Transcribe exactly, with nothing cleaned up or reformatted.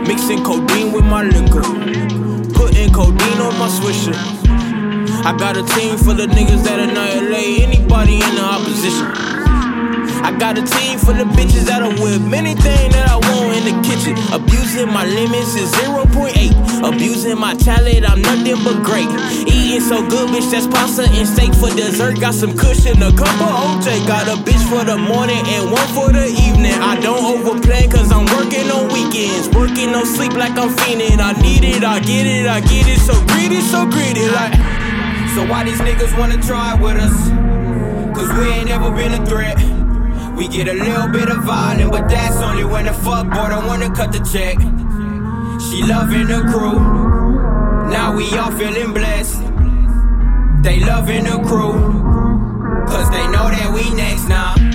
Mixing codeine with my liquor, putting codeine on my swisher. I got a team full of niggas that annihilate anybody in the opposition. I got a team full of bitches that'll whip anything that I want in the kitchen. Abusing my limits is zero point eight. Abusing my talent, I'm nothing but great. Eating so good, bitch, that's pasta and steak for dessert. Got some cushion, a cup of O J. Got a bitch for the morning and one for the evening. I don't overplay cause I'm working on weekends. Working no sleep like I'm fiending. I need it, I get it, I get it. So greedy, so greedy like. So why these niggas wanna try with us? Cause we ain't never been a threat. We get a little bit of violent, but that's only when the fuckboy don't wanna cut the check. She loving the crew, now we all feeling blessed. They loving the crew, cause they know that we next now.